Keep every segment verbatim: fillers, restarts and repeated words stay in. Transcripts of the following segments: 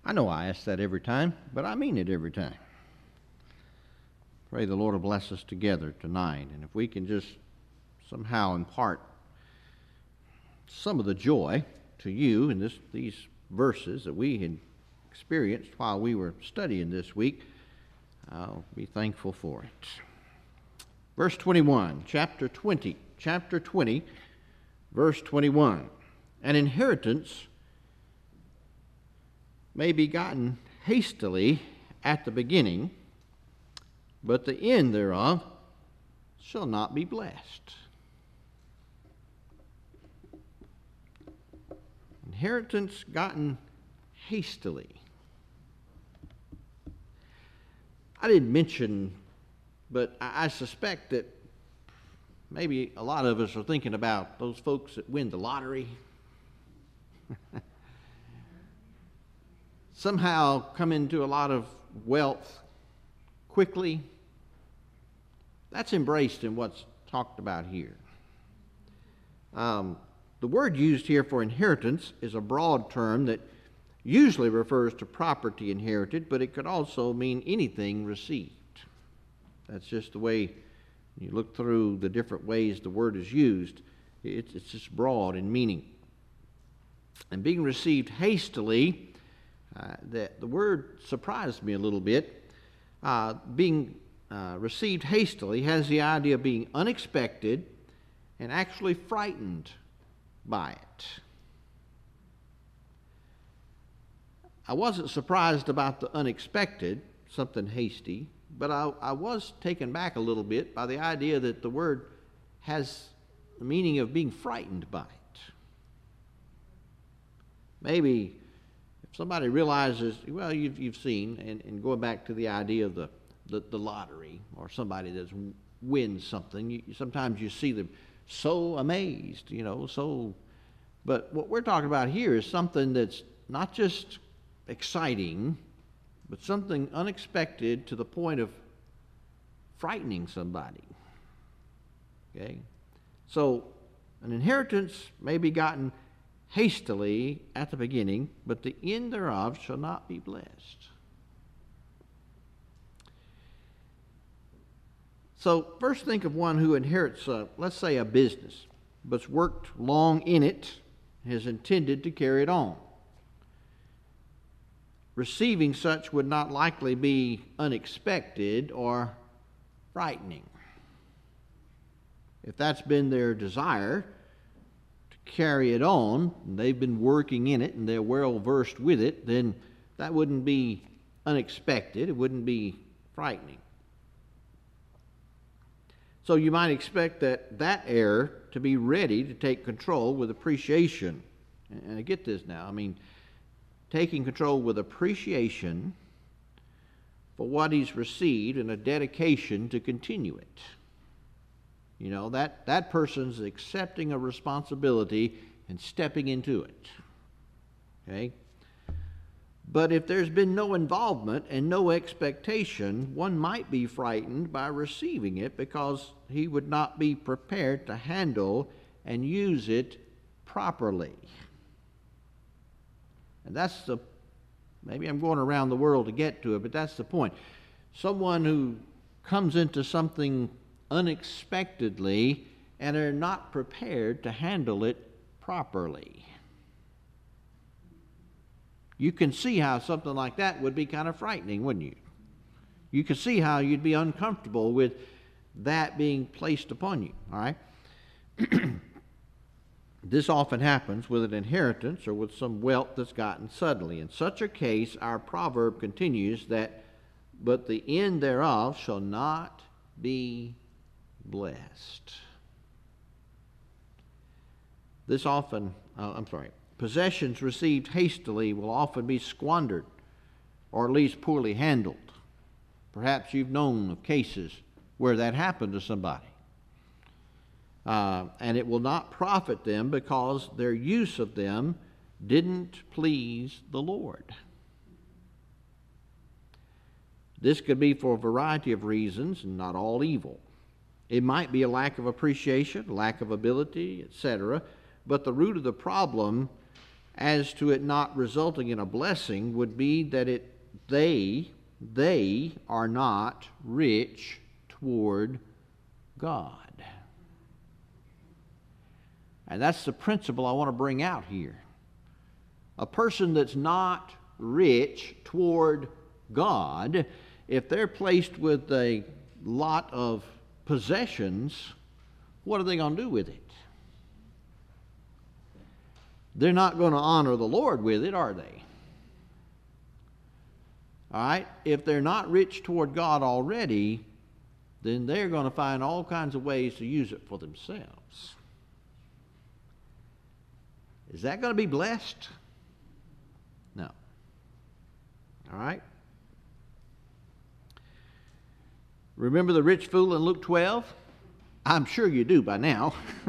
I know I ask that every time, but I mean it every time. Pray the Lord will bless us together tonight, and if we can just somehow impart some of the joy to you in this, these verses that we had experienced while we were studying this week, I'll be thankful for it. Verse twenty-one, chapter twenty, chapter twenty, verse twenty-one. An inheritance may be gotten hastily at the beginning, but the end thereof shall not be blessed. Inheritance gotten hastily. I didn't mention, but I suspect that maybe a lot of us are thinking about those folks that win the lottery. Somehow come into a lot of wealth quickly. That's embraced in what's talked about here. Um, the word used here for inheritance is a broad term that usually refers to property inherited, but it could also mean anything received. That's just the way you look through the different ways the word is used. It's, it's just broad in meaning. And being received hastily, uh, the, the word surprised me a little bit. Uh, being uh, received hastily has the idea of being unexpected and actually frightened by it. I wasn't surprised about the unexpected, something hasty, but I, I was taken back a little bit by the idea that the word has the meaning of being frightened by it. Maybe if somebody realizes, well, you've, you've seen, and, and going back to the idea of the, the, the lottery or somebody that wins something, you, sometimes you see them so amazed, you know, so, but what we're talking about here is something that's not just exciting, but something unexpected to the point of frightening somebody. Okay? So, an inheritance may be gotten hastily at the beginning, but the end thereof shall not be blessed. So, first think of one who inherits, a, let's say, a business, but's worked long in it, has intended to carry it on. Receiving such would not likely be unexpected or frightening. If that's been their desire to carry it on, and they've been working in it and they're well versed with it, then that wouldn't be unexpected. It wouldn't be frightening. So you might expect that that heir to be ready to take control with appreciation. And I get this now. I mean, taking control with appreciation for what he's received and a dedication to continue it. You know, that, that person's accepting a responsibility and stepping into it. Okay? But if there's been no involvement and no expectation, one might be frightened by receiving it because he would not be prepared to handle and use it properly. And that's the, maybe I'm going around the world to get to it, but that's the point. Someone who comes into something unexpectedly and are not prepared to handle it properly. You can see how something like that would be kind of frightening, wouldn't you? You can see how you'd be uncomfortable with that being placed upon you, all right? This often happens with an inheritance or with some wealth that's gotten suddenly. In such a case, our proverb continues that, but the end thereof shall not be blessed. This often, uh, I'm sorry, possessions received hastily will often be squandered or at least poorly handled. Perhaps you've known of cases where that happened to somebody. Uh, and it will not profit them because their use of them didn't please the Lord. This could be for a variety of reasons, and not all evil. It might be a lack of appreciation, lack of ability, et cetera. But the root of the problem as to it not resulting in a blessing would be that it they they are not rich toward God. And that's the principle I want to bring out here. A person that's not rich toward God, if they're placed with a lot of possessions, what are they going to do with it? They're not going to honor the Lord with it, are they? All right? If they're not rich toward God already, then they're going to find all kinds of ways to use it for themselves. Is that going to be blessed? No. All right? Remember the rich fool in Luke twelve? I'm sure you do by now.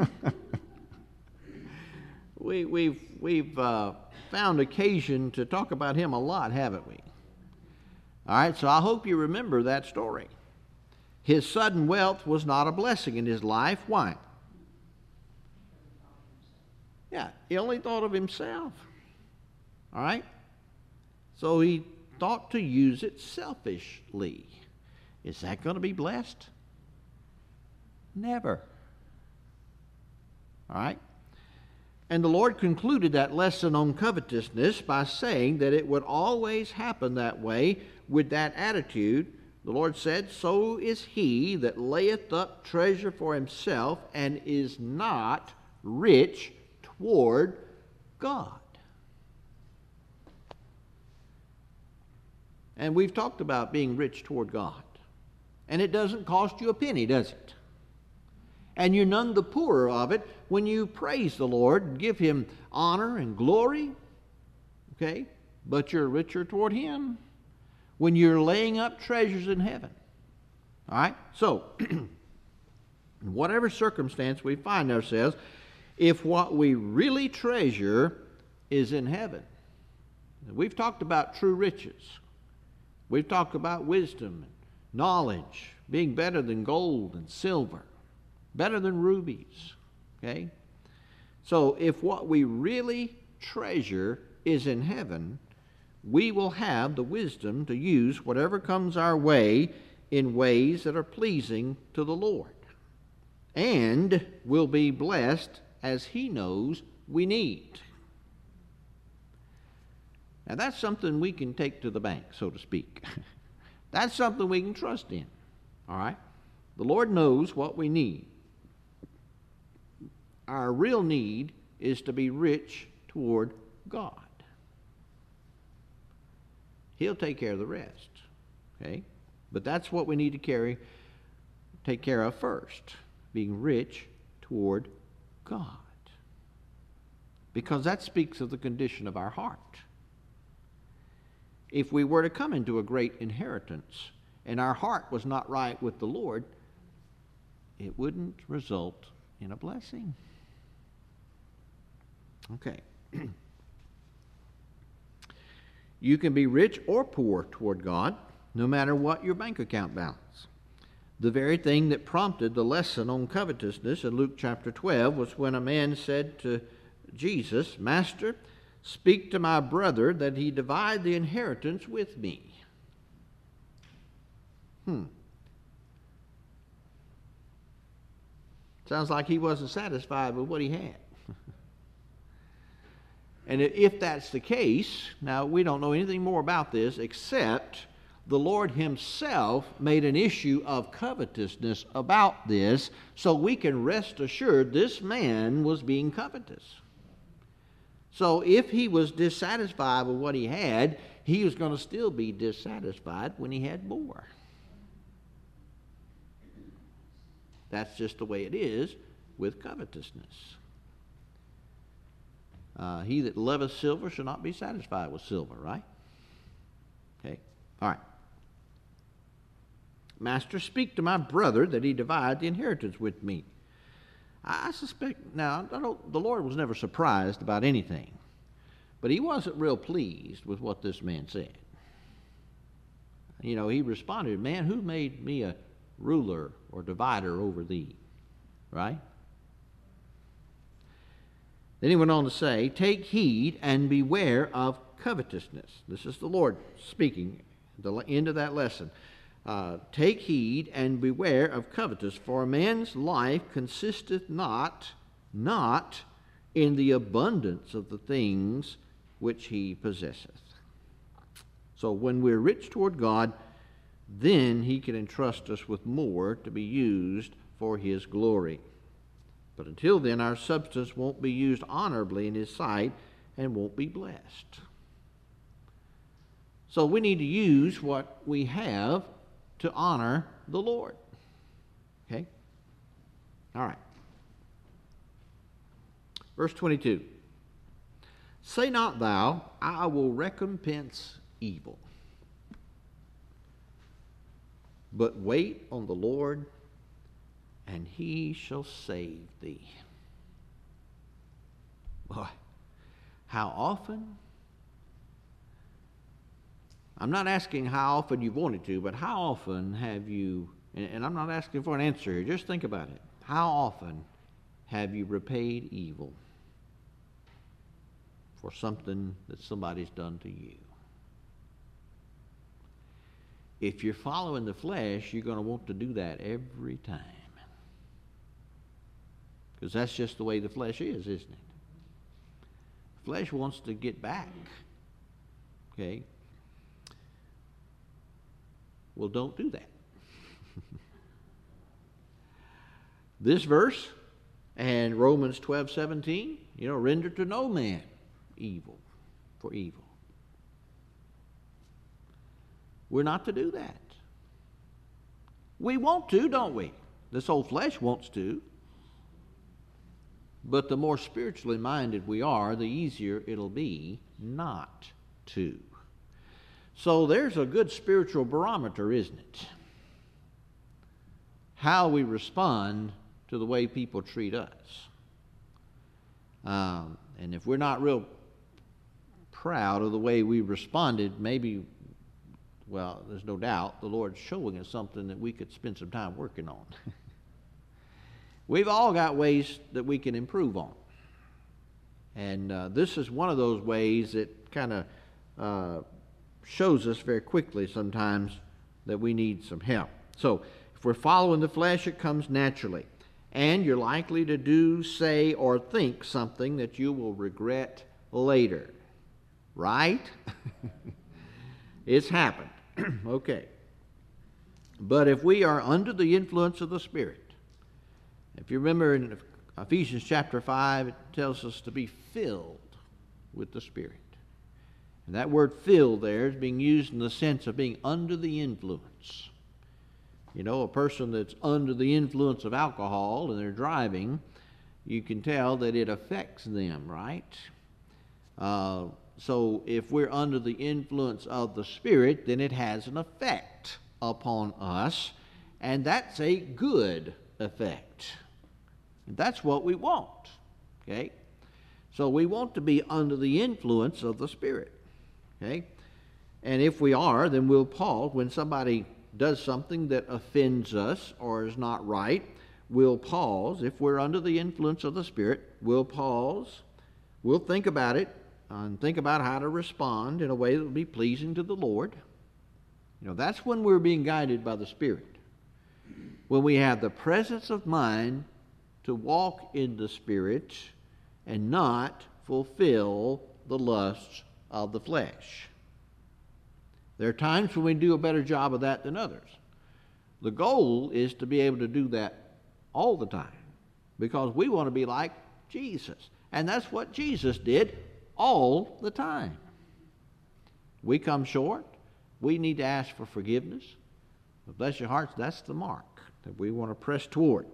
we, we've we've uh, found occasion to talk about him a lot, haven't we? All right, so I hope you remember that story. His sudden wealth was not a blessing in his life. Why? Yeah, he only thought of himself. All right? So he thought to use it selfishly. Is that going to be blessed? Never. All right? And the Lord concluded that lesson on covetousness by saying that it would always happen that way with that attitude. The Lord said, "So is he that layeth up treasure for himself and is not rich toward God." And we've talked about being rich toward God. And it doesn't cost you a penny, does it? And you're none the poorer of it when you praise the Lord and give him honor and glory. Okay? But you're richer toward him when you're laying up treasures in heaven. All right? So, in whatever circumstance we find ourselves, if what we really treasure is in heaven. We've talked about true riches. We've talked about wisdom and knowledge being better than gold and silver, better than rubies. Okay? So if what we really treasure is in heaven, we will have the wisdom to use whatever comes our way in ways that are pleasing to the Lord, and will be blessed as he knows we need. Now that's something we can take to the bank, so to speak. That's something we can trust in. All right? The Lord knows what we need. Our real need is to be rich toward God. He'll take care of the rest. Okay? But that's what we need to carry, take care of first. Being rich toward God. Because that speaks of the condition of our heart. If we were to come into a great inheritance and our heart was not right with the Lord, it wouldn't result in a blessing. Okay. You can be rich or poor toward God, no matter what your bank account balance. The very thing that prompted the lesson on covetousness in Luke chapter twelve was when a man said to Jesus, "Master, speak to my brother that he divide the inheritance with me." Hmm. Sounds like he wasn't satisfied with what he had. And if that's the case, now we don't know anything more about this except the Lord himself made an issue of covetousness about this, so we can rest assured this man was being covetous. So if he was dissatisfied with what he had, he was going to still be dissatisfied when he had more. That's just the way it is with covetousness. Uh, he that loveth silver shall not be satisfied with silver, right? Okay, all right. Master, speak to my brother that he divide the inheritance with me. I suspect, now, I don't, the Lord was never surprised about anything, but he wasn't real pleased with what this man said. You know, he responded, "Man, who made me a ruler or divider over thee?" Right? Then he went on to say, take heed and beware of covetousness. This is the Lord speaking at the end of that lesson. Uh, take heed and beware of covetous, for a man's life consisteth not, not in the abundance of the things which he possesseth. So when we're rich toward God, then he can entrust us with more to be used for his glory. But until then, our substance won't be used honorably in his sight and won't be blessed. So we need to use what we have to honor the Lord. Okay? All right. Verse twenty-two. Say not thou, I will recompense evil, but wait on the Lord, and he shall save thee. Boy, how often? I'm not asking how often you've wanted to, but how often have you, and, and I'm not asking for an answer here, just think about it. How often have you repaid evil for something that somebody's done to you? If you're following the flesh, you're going to want to do that every time. Because that's just the way the flesh is, isn't it? The flesh wants to get back. Okay? Well, don't do that. This verse and Romans twelve seventeen, you know, render to no man evil for evil. We're not to do that. We want to, don't we? This old flesh wants to. But the more spiritually minded we are, the easier it'll be not to. So there's a good spiritual barometer, isn't it? How we respond to the way people treat us. Um, and if we're not real proud of the way we responded, maybe, well, there's no doubt the Lord's showing us something that we could spend some time working on. We've all got ways that we can improve on. And uh, this is one of those ways that kind of uh, shows us very quickly sometimes that we need some help. So if we're following the flesh, it comes naturally. And you're likely to do, say, or think something that you will regret later. Right? It's happened. Okay. But if we are under the influence of the Spirit, if you remember in Ephesians chapter five, it tells us to be filled with the Spirit. And that word filled there is being used in the sense of being under the influence. You know, a person that's under the influence of alcohol and they're driving, you can tell that it affects them, right? Uh, so if we're under the influence of the Spirit, then it has an effect upon us, and that's a good effect. That's what we want, okay? So we want to be under the influence of the Spirit, okay? And if we are, then we'll pause. When somebody does something that offends us or is not right, we'll pause. If we're under the influence of the Spirit, we'll pause. We'll think about it and think about how to respond in a way that will be pleasing to the Lord. You know, that's when we're being guided by the Spirit. When we have the presence of mind to walk in the Spirit and not fulfill the lusts of the flesh. There are times when we do a better job of that than others. The goal is to be able to do that all the time because we want to be like Jesus. And that's what Jesus did all the time. We come short. We need to ask for forgiveness. But bless your hearts, that's the mark that we want to press toward.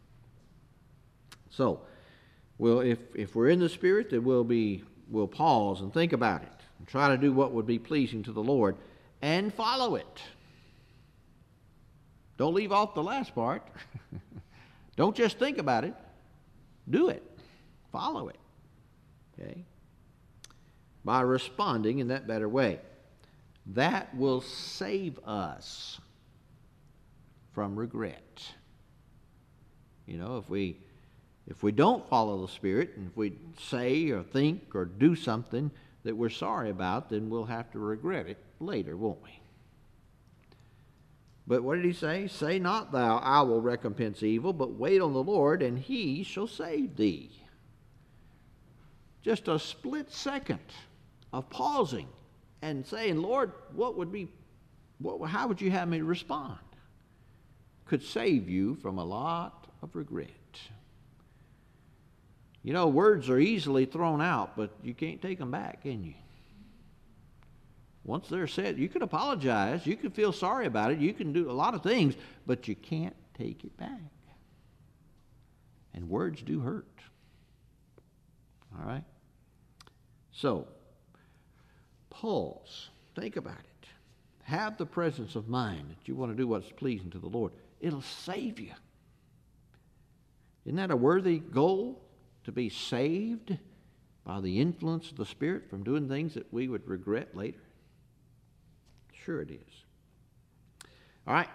So, well, if, if we're in the Spirit, then we'll be we'll pause and think about it and try to do what would be pleasing to the Lord and follow it. Don't leave off the last part. Don't just think about it. Do it. Follow it. Okay? By responding in that better way. That will save us from regret. You know, if we If we don't follow the Spirit, and if we say or think or do something that we're sorry about, then we'll have to regret it later, won't we? But what did he say? Say not thou, I will recompense evil, but wait on the Lord, and he shall save thee. Just a split second of pausing and saying, Lord, what would be, what, how would you have me respond? Could save you from a lot of regret. You know, words are easily thrown out, but you can't take them back, can you? Once they're said, you can apologize, you can feel sorry about it, you can do a lot of things, but you can't take it back. And words do hurt. All right? So, pause. Think about it. Have the presence of mind that you want to do what's pleasing to the Lord. It'll save you. Isn't that a worthy goal? To be saved by the influence of the Spirit from doing things that we would regret later? Sure it is. All right.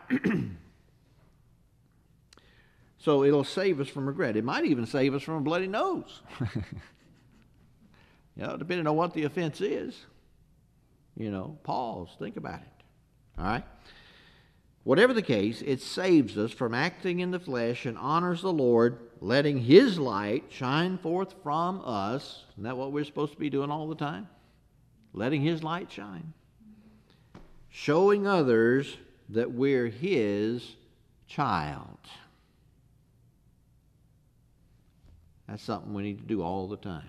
So it'll save us from regret. It might even save us from a bloody nose. You know, depending on what the offense is. You know, pause, think about it. All right? Whatever the case, it saves us from acting in the flesh and honors the Lord, letting His light shine forth from us. Isn't that what we're supposed to be doing all the time? Letting His light shine. Showing others that we're His child. That's something we need to do all the time.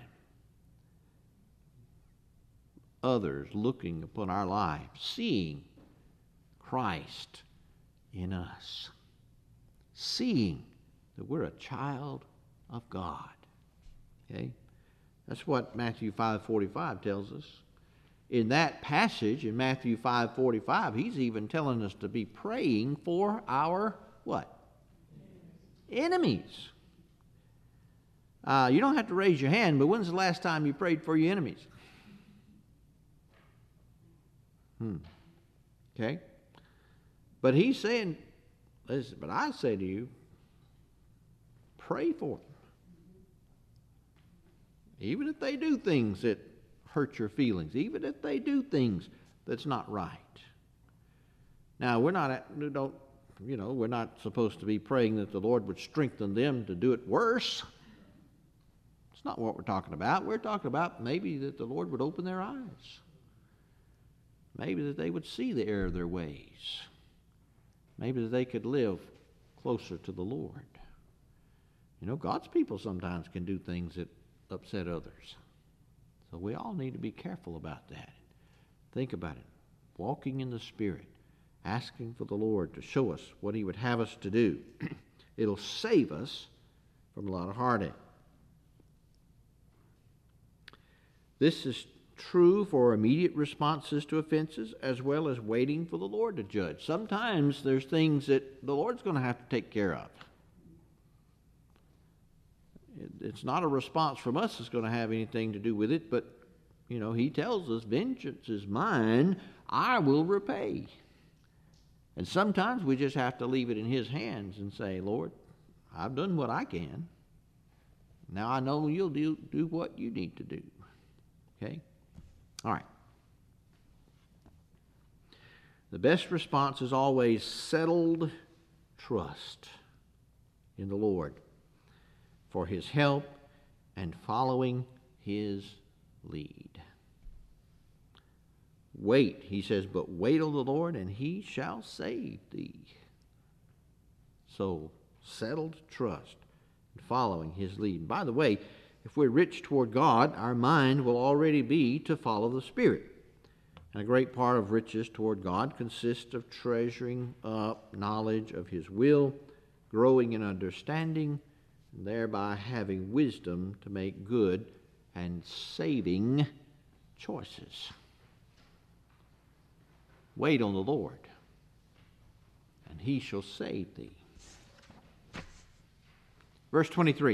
Others looking upon our lives, seeing Christ in us, seeing that we're a child of God. Okay? That's what Matthew five forty-five tells us. In that passage, in Matthew five forty-five, he's even telling us to be praying for our what? Enemies. Uh, you don't have to raise your hand, but when's the last time you prayed for your enemies? Hmm. Okay? But he's saying, listen, but I say to you, pray for them. Even if they do things that hurt your feelings, even if they do things that's not right. Now, we're not, we don't, you know, we're not supposed to be praying that the Lord would strengthen them to do it worse. It's not what we're talking about. We're talking about maybe that the Lord would open their eyes. Maybe that they would see the error of their ways. Maybe that they could live closer to the Lord. You know, God's people sometimes can do things that upset others. So we all need to be careful about that. Think about it. Walking in the Spirit, asking for the Lord to show us what He would have us to do. It'll save us from a lot of heartache. This is true for immediate responses to offenses as well as waiting for the Lord to judge. Sometimes there's things that the Lord's going to have to take care of. It's not a response from us that's going to have anything to do with it, but, you know, He tells us, vengeance is mine, I will repay. And sometimes we just have to leave it in His hands and say, Lord, I've done what I can. Now I know You'll do, do what You need to do. Okay? All right. The best response is always settled trust in the Lord for His help and following His lead. Wait, he says, but wait on the Lord, and He shall save thee. So, settled trust and following His lead. By the way, if we're rich toward God, our mind will already be to follow the Spirit. And a great part of riches toward God consists of treasuring up knowledge of His will, growing in understanding, and thereby having wisdom to make good and saving choices. Wait on the Lord, and He shall save thee. Verse twenty-three.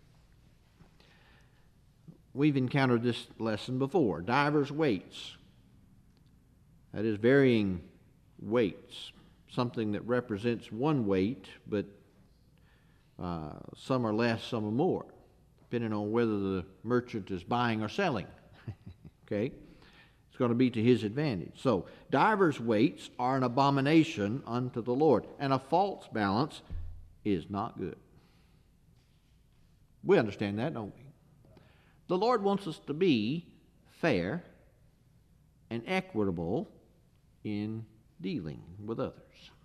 We've encountered this lesson before. Divers weights. That is, varying weights. Something that represents one weight, but Uh, some are less, some are more, depending on whether the merchant is buying or selling. Okay? It's going to be to his advantage. So, divers weights are an abomination unto the Lord, and a false balance is not good. We understand that, don't we? The Lord wants us to be fair and equitable in dealing with others.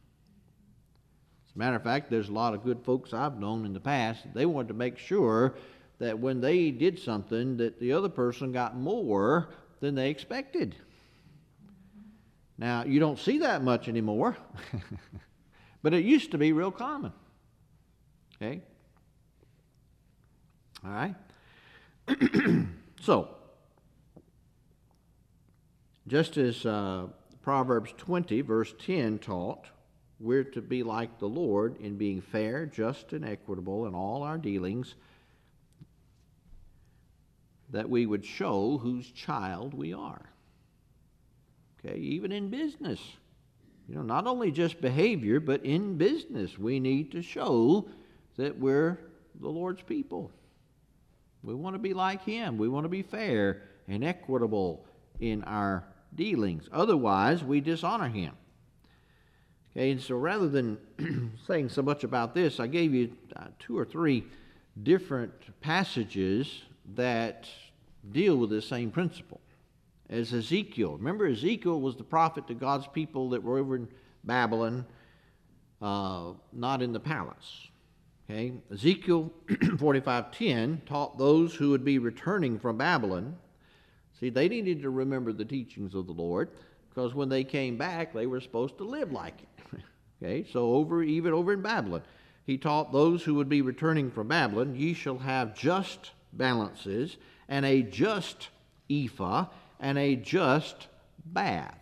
As a matter of fact, there's a lot of good folks I've known in the past. They wanted to make sure that when they did something, that the other person got more than they expected. Now, you don't see that much anymore, but it used to be real common. Okay? All right? So, just as uh, Proverbs twenty, verse ten taught, we're to be like the Lord in being fair, just, and equitable in all our dealings, that we would show whose child we are. Okay, even in business. You know, not only just behavior, but in business, we need to show that we're the Lord's people. We want to be like Him. We want to be fair and equitable in our dealings. Otherwise, we dishonor Him. Okay, and so rather than saying so much about this, I gave you uh, two or three different passages that deal with the same principle. As Ezekiel. Remember, Ezekiel was the prophet to God's people that were over in Babylon, uh, not in the palace. Okay, Ezekiel forty-five ten taught those who would be returning from Babylon. See, they needed to remember the teachings of the Lord, because when they came back, they were supposed to live like it. Okay, so over even over in Babylon, he taught those who would be returning from Babylon, ye shall have just balances, and a just ephah, and a just bath.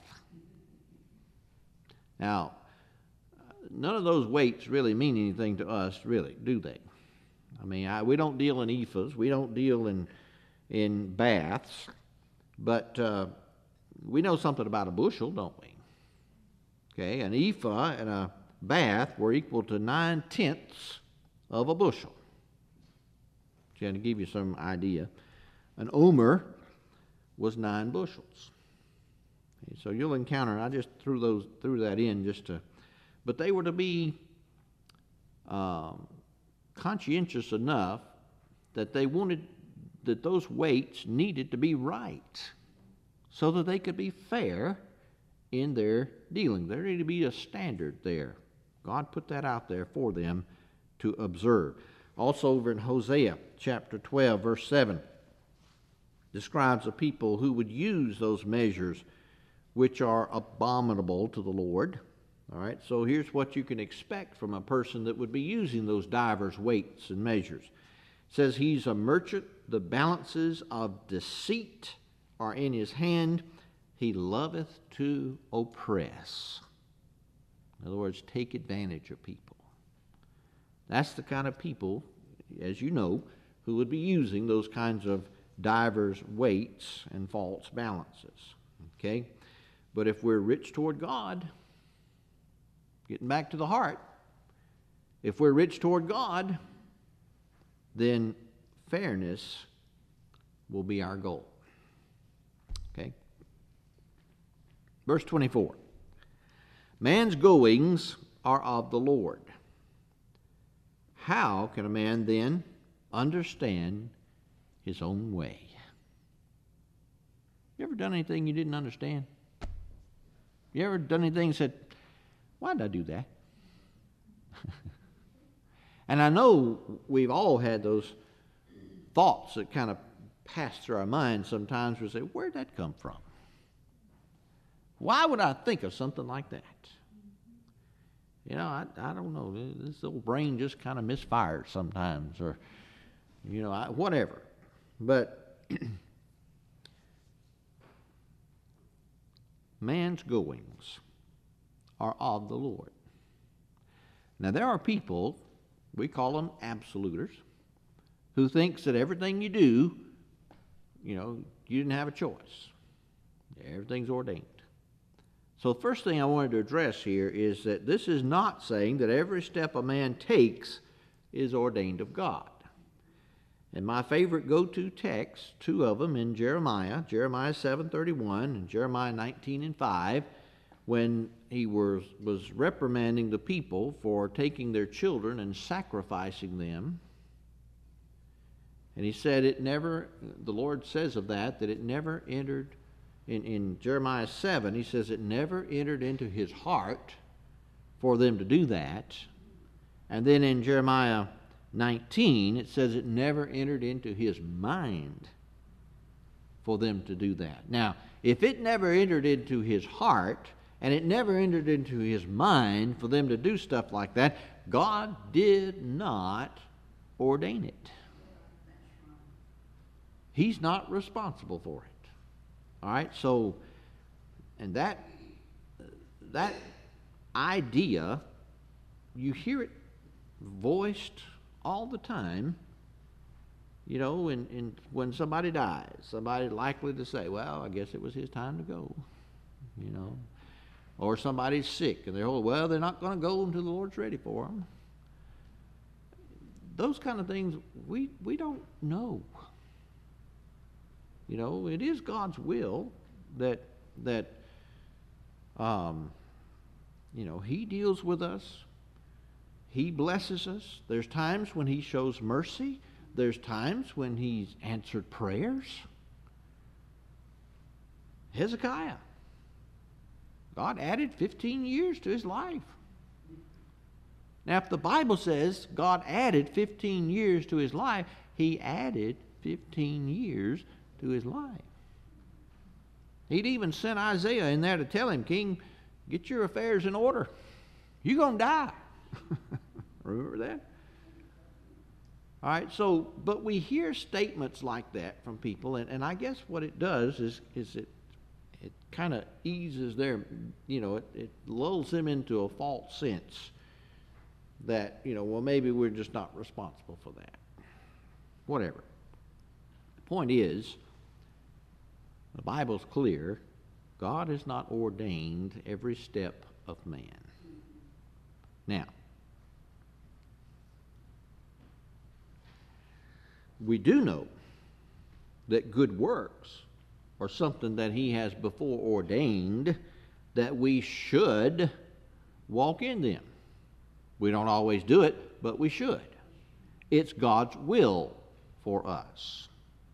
Now, none of those weights really mean anything to us, really, do they? I mean, I, we don't deal in ephahs, we don't deal in in baths, but uh, we know something about a bushel, don't we? Okay, an ephah and a bath were equal to nine tenths of a bushel. Just to give you some idea, an omer was nine bushels. Okay, so you'll encounter, I just threw those threw that in just to, but they were to be um, conscientious enough that they wanted that those weights needed to be right, so that they could be fair in their dealing. There needed to be a standard there. God put that out there for them to observe. Also over in Hosea chapter twelve, verse seven, describes a people who would use those measures which are abominable to the Lord. All right, so here's what you can expect from a person that would be using those divers weights and measures. It says, he's a merchant, the balances of deceit are in his hand, he loveth to oppress. In other words, take advantage of people. That's the kind of people, as you know, who would be using those kinds of divers weights and false balances. Okay? But if we're rich toward God, getting back to the heart, if we're rich toward God, then fairness will be our goal. Okay? Verse twenty-four. Man's goings are of the Lord. How can a man then understand his own way? You ever done anything you didn't understand? You ever done anything and said, why did I do that? And I know we've all had those thoughts that kind of pass through our minds sometimes. We say, where'd that come from? Why would I think of something like that? You know, I, I don't know. This old brain just kind of misfires sometimes, or, you know, I, whatever. But man's goings are of the Lord. Now, there are people, we call them absoluters, who thinks that everything you do, you know, you didn't have a choice. Everything's ordained. So the first thing I wanted to address here is that this is not saying that every step a man takes is ordained of God. And my favorite go-to texts, two of them in Jeremiah, Jeremiah seven thirty-one and Jeremiah nineteen and five, when he was, was reprimanding the people for taking their children and sacrificing them. And he said it never, the Lord says of that, that it never entered, in, in Jeremiah seven, he says it never entered into his heart for them to do that. And then in Jeremiah nineteen, it says it never entered into his mind for them to do that. Now, if it never entered into his heart, and it never entered into his mind for them to do stuff like that, God did not ordain it. He's not responsible for it. All right, so, and that, that idea, you hear it voiced all the time, you know, in, in, when somebody dies, somebody's likely to say, well, I guess it was his time to go, you know. Or somebody's sick, and they're, oh, well, they're not going to go until the Lord's ready for them. Those kind of things, we, we don't know. You know, it is God's will that, that um, you know, He deals with us. He blesses us. There's times when He shows mercy. There's times when He's answered prayers. Hezekiah, God added fifteen years to his life. Now, if the Bible says God added fifteen years to his life, He added fifteen years to his life. He'd even sent Isaiah in there to tell him, King, get your affairs in order. You're going to die. Remember that? All right, so, but we hear statements like that from people, and, and I guess what it does is, is it, it kind of eases their, you know, it, it lulls them into a false sense that, you know, well, maybe we're just not responsible for that. Whatever. The point is, the Bible's clear. God has not ordained every step of man. Now, we do know that good works are something that He has before ordained that we should walk in them. We don't always do it, but we should. It's God's will for us.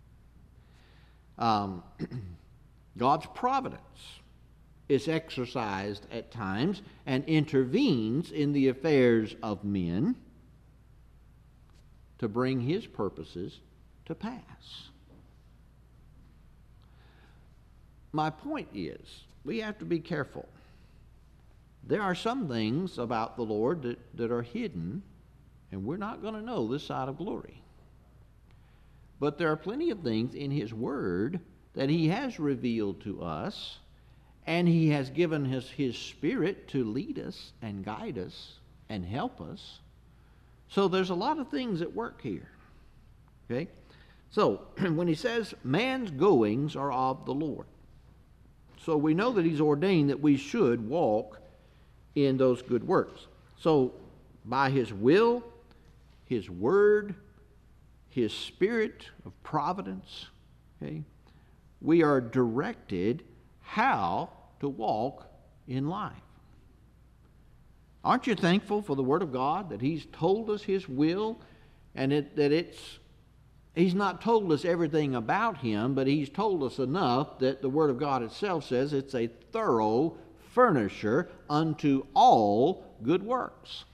Um, God's providence is exercised at times and intervenes in the affairs of men to bring His purposes to pass. My point is, we have to be careful. There are some things about the Lord that, that are hidden, and we're not going to know this side of glory. But there are plenty of things in His Word that He has revealed to us, and He has given us His Spirit to lead us and guide us and help us. So there's a lot of things at work here. Okay? So when He says man's goings are of the Lord, so we know that He's ordained that we should walk in those good works. So by His will, His Word, His Spirit of providence, okay, we are directed how to walk in life. Aren't you thankful for the Word of God, that He's told us His will, and it, that it's, He's not told us everything about Him, but He's told us enough that the Word of God itself says it's a thorough furnisher unto all good works.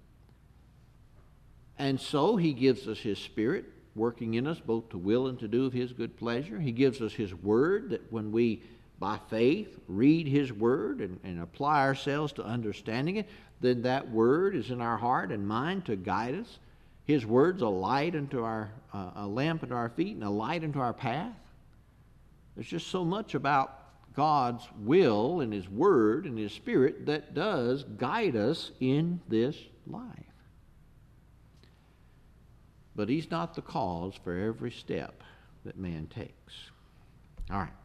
And so He gives us His Spirit working in us both to will and to do of His good pleasure. He gives us His Word, that when we, by faith, read His Word and, and apply ourselves to understanding it, then that Word is in our heart and mind to guide us. His Word's a light unto our, uh, a lamp unto our feet and a light unto our path. There's just so much about God's will and His Word and His Spirit that does guide us in this life. But He's not the cause for every step that man takes. All right.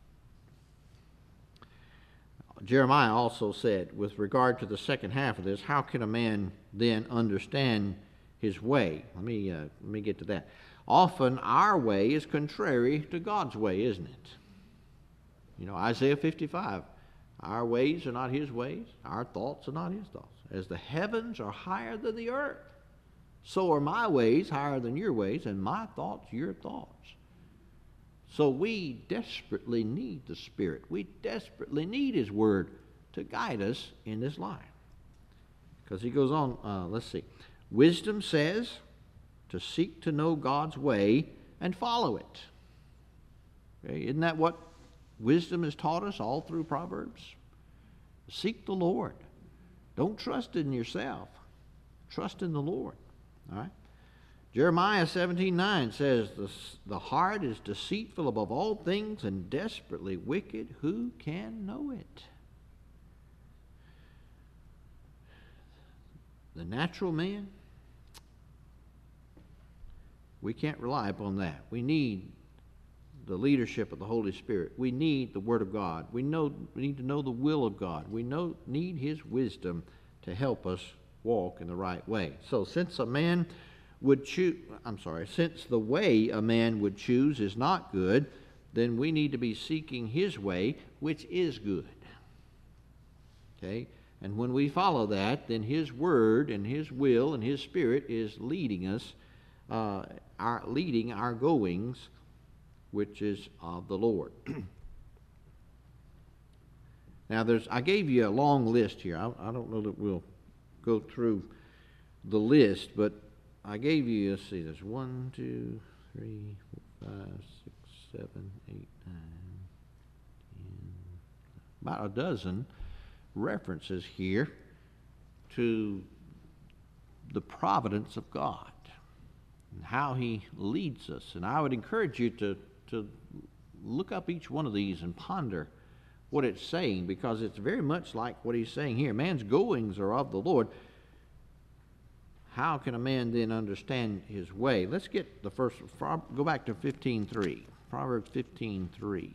Jeremiah also said, with regard to the second half of this, how can a man then understand his way. Let me, uh, let me get to that. Often our way is contrary to God's way, isn't it? You know, Isaiah fifty-five, our ways are not his ways, our thoughts are not his thoughts. As the heavens are higher than the earth, so are my ways higher than your ways, and my thoughts your thoughts. So we desperately need the Spirit. We desperately need his word to guide us in this life. Because he goes on, uh, let's see. Wisdom says to seek to know God's way and follow it. Okay, isn't that what wisdom has taught us all through Proverbs? Seek the Lord. Don't trust in yourself. Trust in the Lord. All right? Jeremiah seventeen nine says, the, the heart is deceitful above all things and desperately wicked. Who can know it? The natural man, we can't rely upon that. We need the leadership of the Holy Spirit. We need the Word of God. We know we need to know the will of God. We know need his wisdom to help us walk in the right way. So since a man would choose, I'm sorry, since the way a man would choose is not good, then we need to be seeking his way, which is good. Okay? And when we follow that, then his word and his will and his spirit is leading us, uh, our leading our goings, which is of the Lord. Now, there's I gave you a long list here. I, I don't know that we'll go through the list, but I gave you, let's see, there's one, two, three, four, five, six, seven, eight, nine, ten, about a dozen references here to the providence of God and how he leads us. And I would encourage you to, to look up each one of these and ponder what it's saying, because it's very much like what he's saying here. Man's goings are of the Lord. How can a man then understand his way? Let's get the first, go back to fifteen three. Proverbs fifteen three.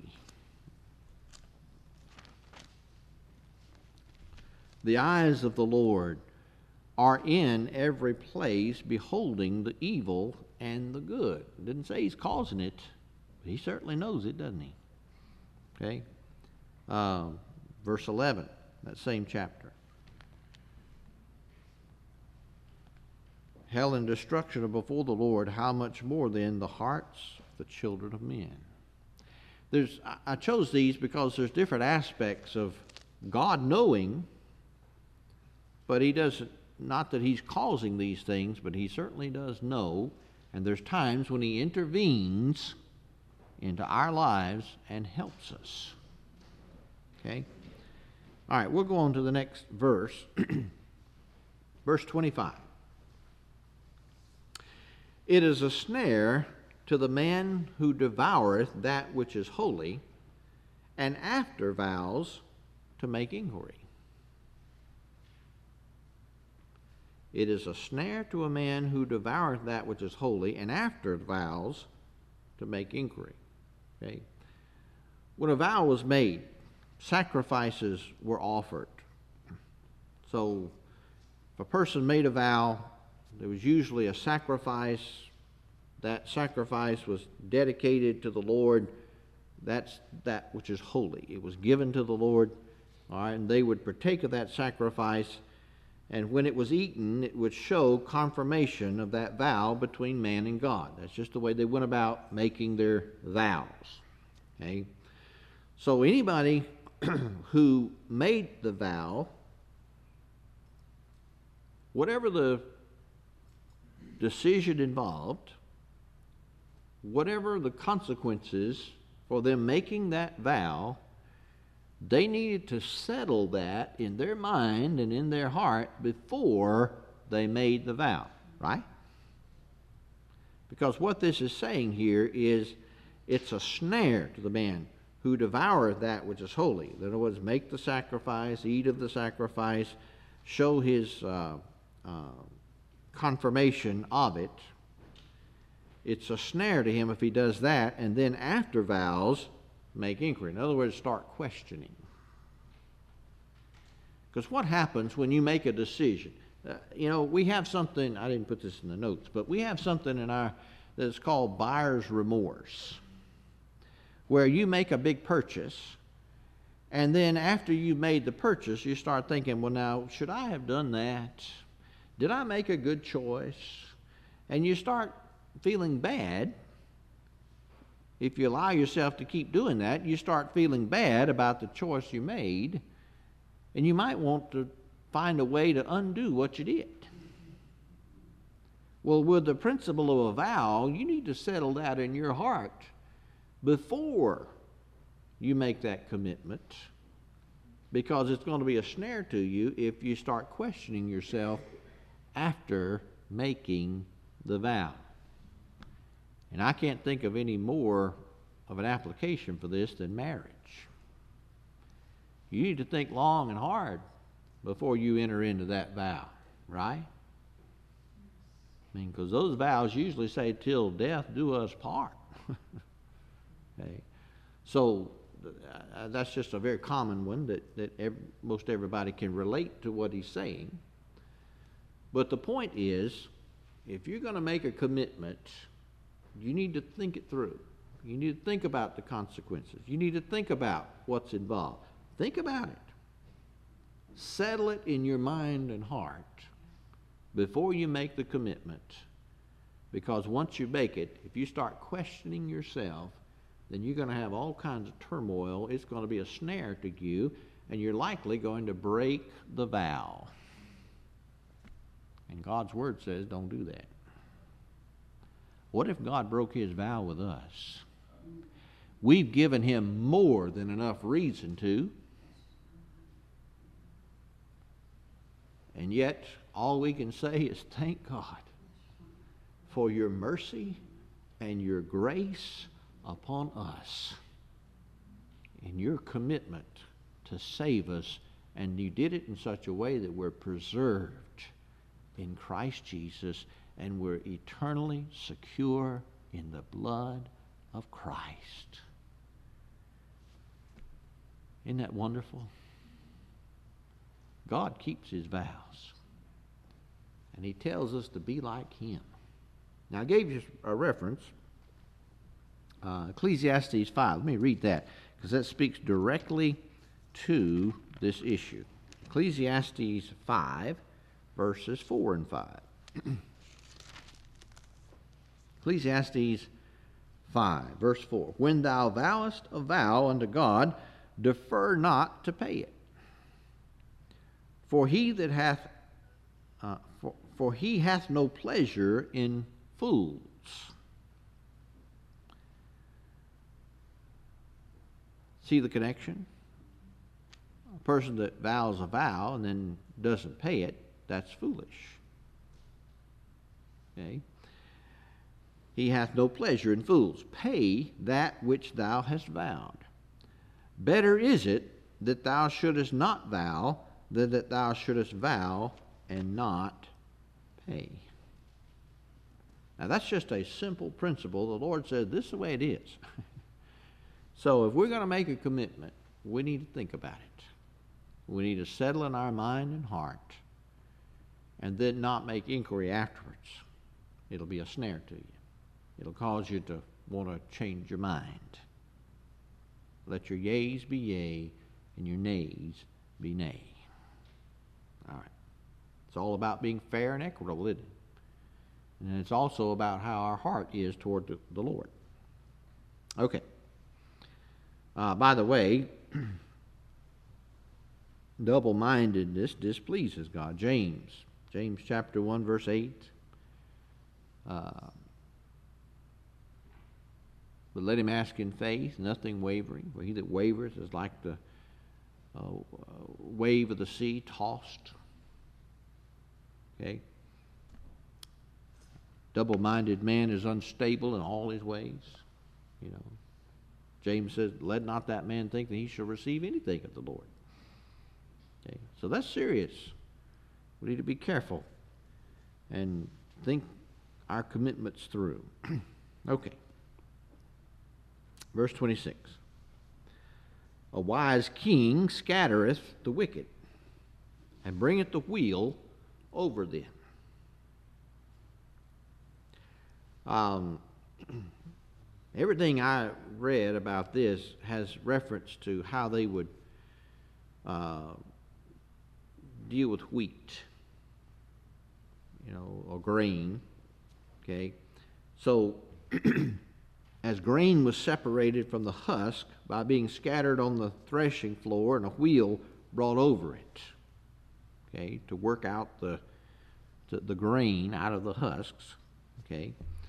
The eyes of the Lord are in every place, beholding the evil and the good. It didn't say he's causing it, but he certainly knows it, doesn't he? Okay. Uh, verse eleven, that same chapter. Hell and destruction are before the Lord. How much more then the hearts of the children of men? There's, I chose these because there's different aspects of God knowing, but he doesn't, not that he's causing these things, but he certainly does know. And there's times when he intervenes into our lives and helps us. Okay? All right, we'll go on to the next verse. Verse twenty-five. It is a snare to the man who devoureth that which is holy, and after vows to make inquiry. It is a snare to a man who devoureth that which is holy, and after vows to make inquiry. Okay? When a vow was made, sacrifices were offered. So if a person made a vow, there was usually a sacrifice. That sacrifice was dedicated to the Lord. That's that which is holy. It was given to the Lord. All right, and they would partake of that sacrifice. And when it was eaten, it would show confirmation of that vow between man and God. That's just the way they went about making their vows. Okay? So anybody who made the vow, whatever the decision involved, whatever the consequences for them making that vow, they needed to settle that in their mind and in their heart before they made the vow, right? Because what this is saying here is it's a snare to the man who devoureth that which is holy. In other words, make the sacrifice, eat of the sacrifice, show his uh, uh, confirmation of it. It's a snare to him if he does that, and then after vows, make inquiry. In other words, start questioning. Because what happens when you make a decision? Uh, you know, we have something, I didn't put this in the notes, but we have something in our, that's called buyer's remorse, where you make a big purchase, and then after you made the purchase, you start thinking, well, now, should I have done that? Did I make a good choice? And you start feeling bad. If you allow yourself to keep doing that, you start feeling bad about the choice you made, and you might want to find a way to undo what you did. Well, with the principle of a vow, you need to settle that in your heart before you make that commitment, because it's going to be a snare to you if you start questioning yourself after making the vow. And I can't think of any more of an application for this than marriage. You need to think long and hard before you enter into that vow, right? I mean, because those vows usually say, till death do us part. Okay. So uh, that's just a very common one that, that ev- most everybody can relate to what he's saying. But the point is, if you're going to make a commitment, you need to think it through. You need to think about the consequences. You need to think about what's involved. Think about it. Settle it in your mind and heart before you make the commitment. Because once you make it, if you start questioning yourself, then you're going to have all kinds of turmoil. It's going to be a snare to you, and you're likely going to break the vow. And God's Word says don't do that. What if God broke his vow with us? We've given him more than enough reason to. And yet, all we can say is thank God for your mercy and your grace upon us in your commitment to save us. And you did it in such a way that we're preserved in Christ Jesus, and we're eternally secure in the blood of Christ. Isn't that wonderful? God keeps his vows, and he tells us to be like him. Now, I gave you a reference, uh, Ecclesiastes five. Let me read that, because that speaks directly to this issue. Ecclesiastes five, verses four and five. Ecclesiastes five, verse four. When thou vowest a vow unto God, defer not to pay it. For he that hath, uh, for, for he hath no pleasure in fools. See the connection? A person that vows a vow and then doesn't pay it, that's foolish. Okay? He hath no pleasure in fools. Pay that which thou hast vowed. Better is it that thou shouldest not vow than that thou shouldest vow and not pay. Now that's just a simple principle. The Lord said this is the way it is. So if we're going to make a commitment, we need to think about it. We need to settle in our mind and heart, and then not make inquiry afterwards. It'll be a snare to you. It'll cause you to want to change your mind. Let your yeas be yea and your nays be nay. All right. It's all about being fair and equitable, isn't it? And it's also about how our heart is toward the, the Lord. Okay. Uh, by the way, double-mindedness displeases God. James, James chapter one, verse eight. Uh, but let him ask in faith, nothing wavering. For he that wavers is like the uh, wave of the sea tossed. Okay? Double-minded man is unstable in all his ways. You know, James says, let not that man think that he shall receive anything of the Lord. Okay? So that's serious. We need to be careful and think our commitments through. Okay. Verse twenty-six. A wise king scattereth the wicked, and bringeth the wheel over them. Um, everything I read about this has reference to how they would uh, deal with wheat, you know, or grain. Okay, so as grain was separated from the husk by being scattered on the threshing floor and a wheel brought over it, okay, to work out the the, the grain out of the husks, okay.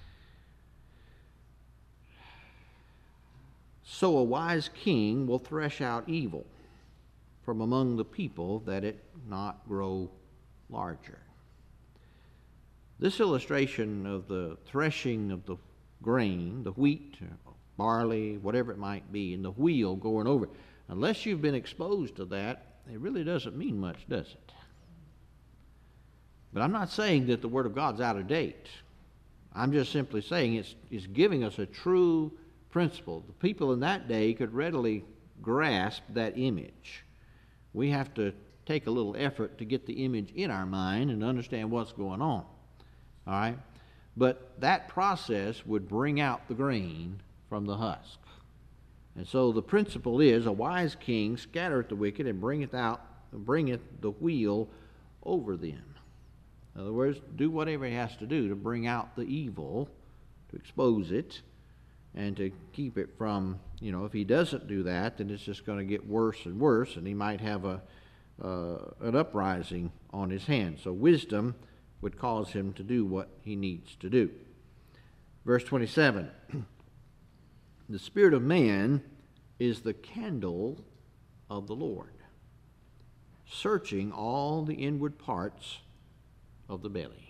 So a wise king will thresh out evil from among the people, that it not grow larger. This illustration of the threshing of the grain, the wheat, barley, whatever it might be, and the wheel going over, unless you've been exposed to that, it really doesn't mean much, does it? But I'm not saying that the Word of God's out of date. I'm just simply saying it's, it's giving us a true principle. The people in that day could readily grasp that image. We have to take a little effort to get the image in our mind and understand what's going on. All right? But that process would bring out the grain from the husk. And so the principle is, a wise king scattereth the wicked and bringeth out, bringeth the wheel over them. In other words, do whatever he has to do to bring out the evil, to expose it, and to keep it from, you know, if he doesn't do that, then it's just going to get worse and worse, and he might have a uh, an uprising on his hands. So wisdom would cause him to do what he needs to do. Verse twenty-seven, the spirit of man is the candle of the Lord, searching all the inward parts of the belly.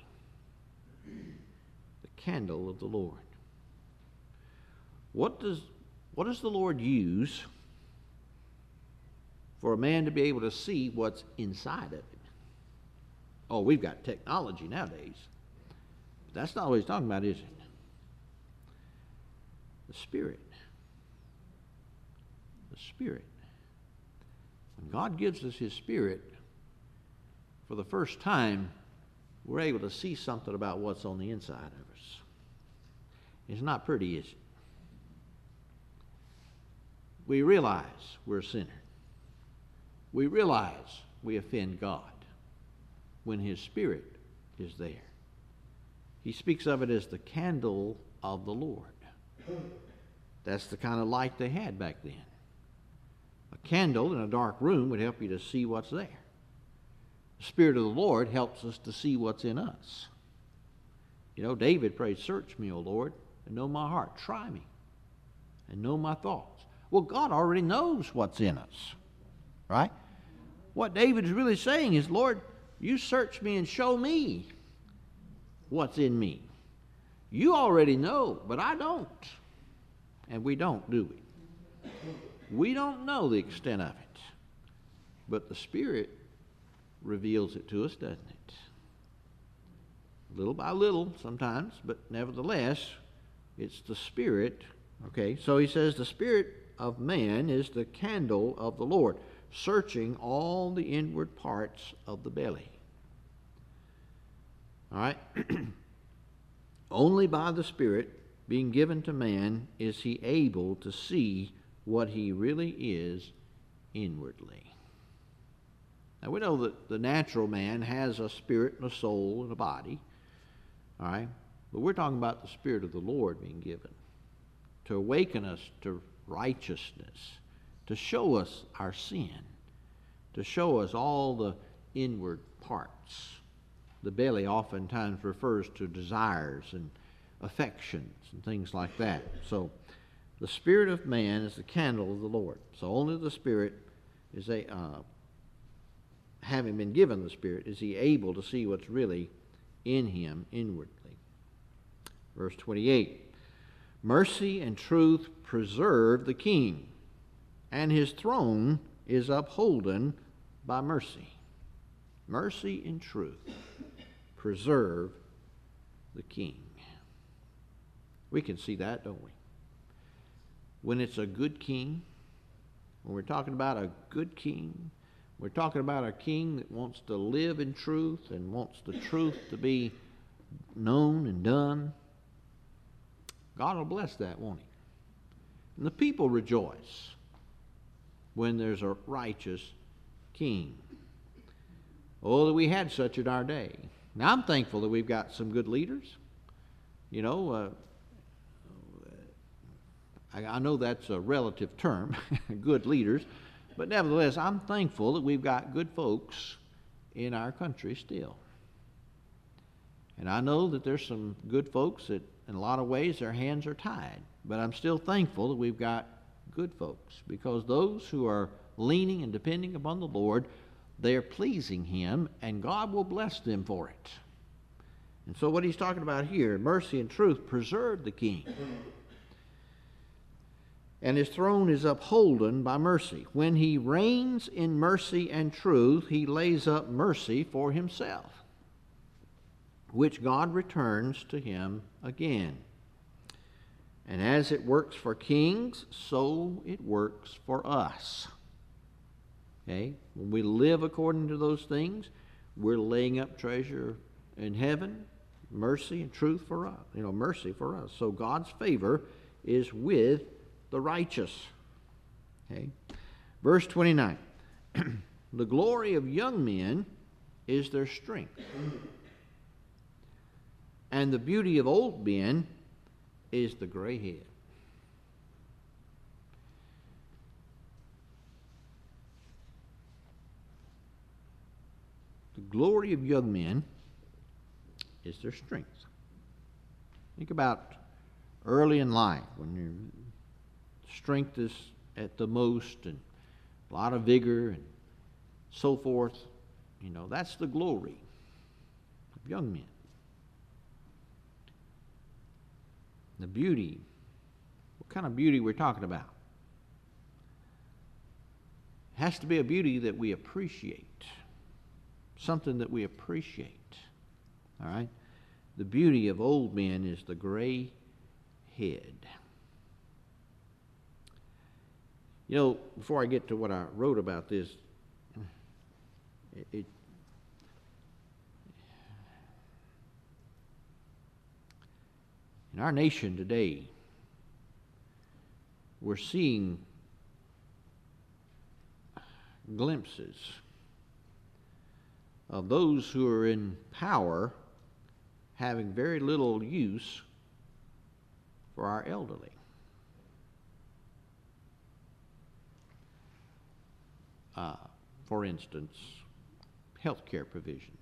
The candle of the Lord. What does, what does the Lord use for a man to be able to see what's inside of him? Oh, we've got technology nowadays. But that's not what he's talking about, is it? The Spirit. The Spirit. When God gives us His Spirit, for the first time, we're able to see something about what's on the inside of us. It's not pretty, is it? We realize we're a sinner. We realize we offend God when His Spirit is there. He speaks of it as the candle of the Lord. That's the kind of light they had back then. A candle in a dark room would help you to see what's there. The Spirit of the Lord helps us to see what's in us. You know, David prayed, "Search me, O Lord, and know my heart. Try me and know my thoughts." Well, God already knows what's in us, right? What David's really saying is, Lord, you search me and show me what's in me. You already know, but I don't. And we don't, do we? We don't know the extent of it. But the Spirit reveals it to us, doesn't it? Little by little sometimes, but nevertheless, it's the Spirit. Okay, so he says the Spirit of man is the candle of the Lord, searching all the inward parts of the belly. All right? Only by the Spirit being given to man is he able to see what he really is inwardly. Now we know that the natural man has a spirit and a soul and a body. All right? But we're talking about the Spirit of the Lord being given to awaken us to righteousness, to show us our sin, to show us all the inward parts. The belly oftentimes refers to desires and affections and things like that. So the Spirit of man is the candle of the Lord. So only the Spirit is a, uh, having been given the Spirit, is he able to see what's really in him inwardly. Verse twenty-eight. Mercy and truth preserve the king, and his throne is upholden by mercy. Mercy and truth preserve the king. We can see that, don't we? When it's a good king, when we're talking about a good king, We're talking about a king that wants to live in truth and wants the truth to be known and done. God will bless that, won't he? And the people rejoice when there's a righteous king. Oh, that we had such in our day. Now, I'm thankful that we've got some good leaders. You know, uh, I, I know that's a relative term, good leaders, but nevertheless, I'm thankful that we've got good folks in our country still. And I know that there's some good folks that, in a lot of ways, their hands are tied. But I'm still thankful that we've got good folks, because those who are leaning and depending upon the Lord, they are pleasing Him, and God will bless them for it. And so what he's talking about here, mercy and truth, preserve the king. And his throne is upholden by mercy. When he reigns in mercy and truth, he lays up mercy for himself, which God returns to him again. And as it works for kings, so it works for us. Okay? When we live according to those things, we're laying up treasure in heaven, mercy and truth for us. You know, mercy for us. So God's favor is with the righteous. Okay? Verse twenty-nine. The glory of young men is their strength, and the beauty of old men is the gray head. The glory of young men is their strength. Think about early in life when your strength is at the most and a lot of vigor and so forth. You know, that's the glory of young men. The beauty, what kind of beauty we're talking about? It has to be a beauty that we appreciate, something that we appreciate. All right? The beauty of old men is the gray head. You know, before I get to what I wrote about this, it, it in our nation today, we're seeing glimpses of those who are in power having very little use for our elderly. Uh, for instance, health care provisions,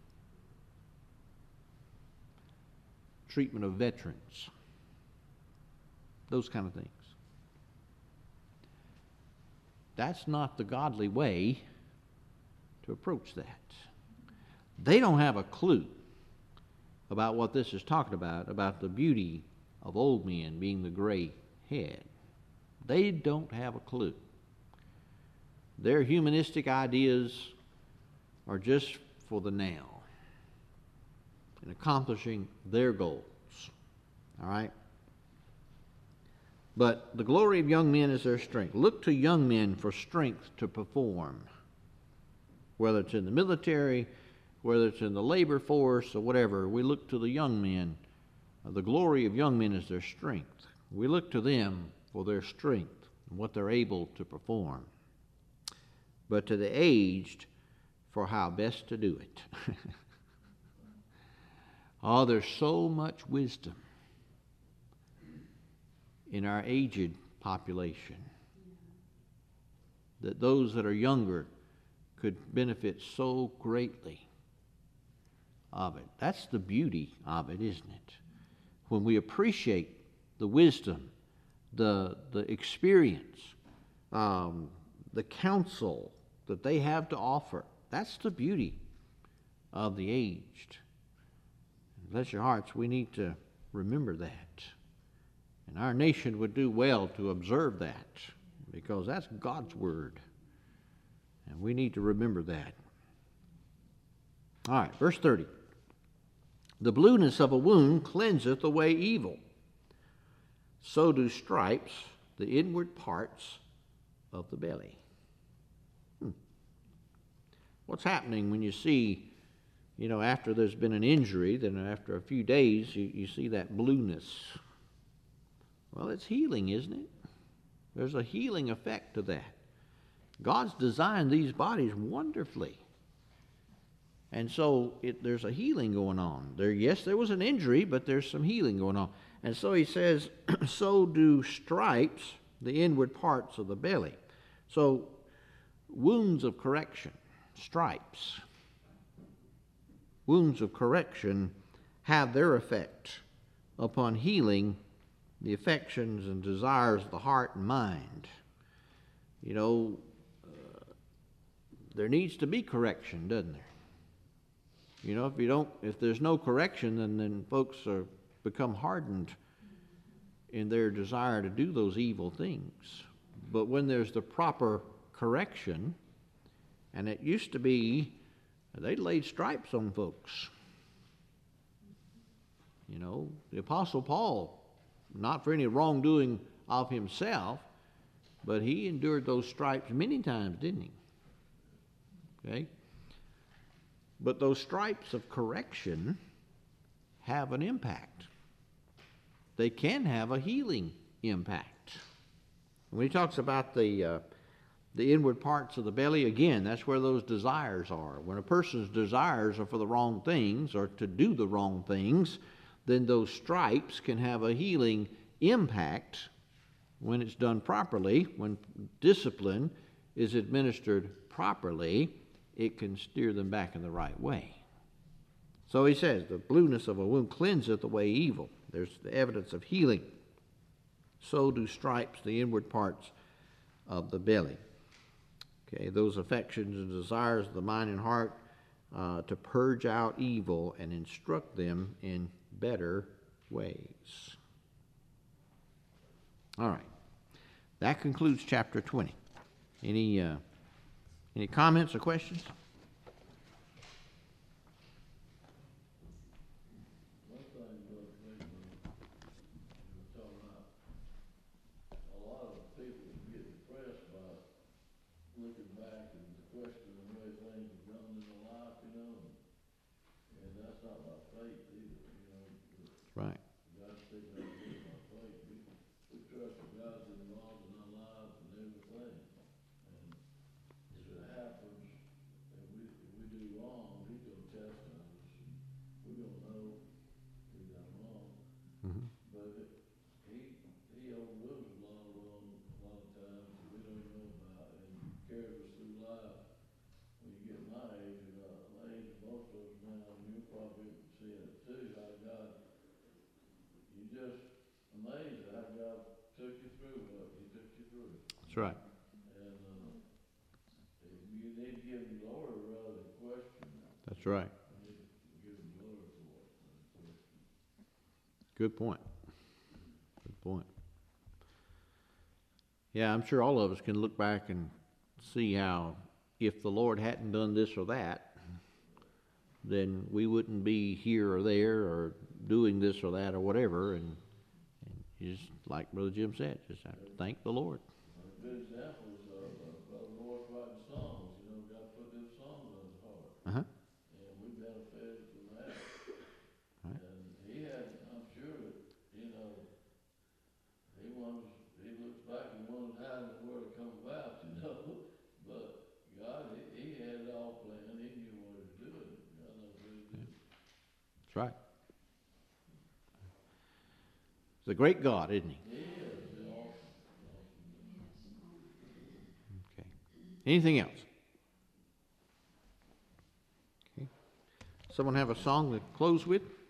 treatment of veterans, those kind of things. That's not the godly way to approach that. They don't have a clue about what this is talking about, about the beauty of old men being the gray head. They don't have a clue. Their humanistic ideas are just for the now and accomplishing their goals. All right? But the glory of young men is their strength. Look to young men for strength to perform, whether it's in the military, whether it's in the labor force or whatever. We look to the young men. The glory of young men is their strength. We look to them for their strength and what they're able to perform. But to the aged for how best to do it. Oh, there's so much wisdom in our aged population that those that are younger could benefit so greatly of it. That's the beauty of it, isn't it? When we appreciate the wisdom, the, the experience, um, the counsel that they have to offer. That's the beauty of the aged. Bless your hearts, we need to remember that. And our nation would do well to observe that, because that's God's word. And we need to remember that. All right, verse thirty. The blueness of a wound cleanseth away evil. So do stripes the inward parts of the belly. Hmm. What's happening when you see, you know, after there's been an injury, then after a few days, you, you see that blueness? Well, it's healing, isn't it? There's a healing effect to that. God's designed these bodies wonderfully. And so it, there's a healing going on. There, yes, there was an injury, but there's some healing going on. And so he says, so do stripes, the inward parts of the belly. So wounds of correction, stripes, wounds of correction have their effect upon healing the affections and desires of the heart and mind. You know, uh, there needs to be correction, doesn't there? You know, if you don't, if there's no correction, then, then folks are become hardened in their desire to do those evil things. But when there's the proper correction, and it used to be, they laid stripes on folks. You know, the Apostle Paul, not for any wrongdoing of himself, but he endured those stripes many times, didn't he? Okay? But those stripes of correction have an impact. They can have a healing impact. When he talks about the uh, the inward parts of the belly, again, that's where those desires are. When a person's desires are for the wrong things or to do the wrong things, then those stripes can have a healing impact when it's done properly. When discipline is administered properly, it can steer them back in the right way. So he says, the blueness of a wound cleanseth away evil. There's the evidence of healing. So do stripes, the inward parts of the belly. Okay, those affections and desires of the mind and heart, uh, to purge out evil and instruct them in better ways. All right. That concludes chapter twenty. Any uh, any comments or questions? Right. God's taking our faith, our faith. We, we trust that God's involved in our lives and everything. And if it happens, and we, if we do wrong, He's going to chastise us. We're going to know we done wrong. Mm-hmm. But it, He He overrules a lot of wrong a lot of times that we don't even know about, and carries us through life. When you get my age, and uh, my age, most of us now, and you're probably seeing it too, how God. You just amazed at how God took you through what He took you through. That's right. And uh, you need to give Him glory rather than question. That's right. You need to give Him glory for it rather than question. Good point. Good point. Yeah, I'm sure all of us can look back and see how if the Lord hadn't done this or that, then we wouldn't be here or there or doing this or that or whatever. And, and you just, like Brother Jim said, just have to thank the Lord. A good example is uh, Brother Royce writing songs. You know, God put those songs on his heart. Uh-huh. And we benefited from that. Right. And he had, I'm sure that, you know, he wonders, he looks back and wonders how in the world it come about, you know. But God, he, he had it all planned. He knew what he was doing. God knows what he did. That's right. He's a great God, isn't he? He is. He's awesome. Okay. Anything else? Okay. Someone have a song to close with?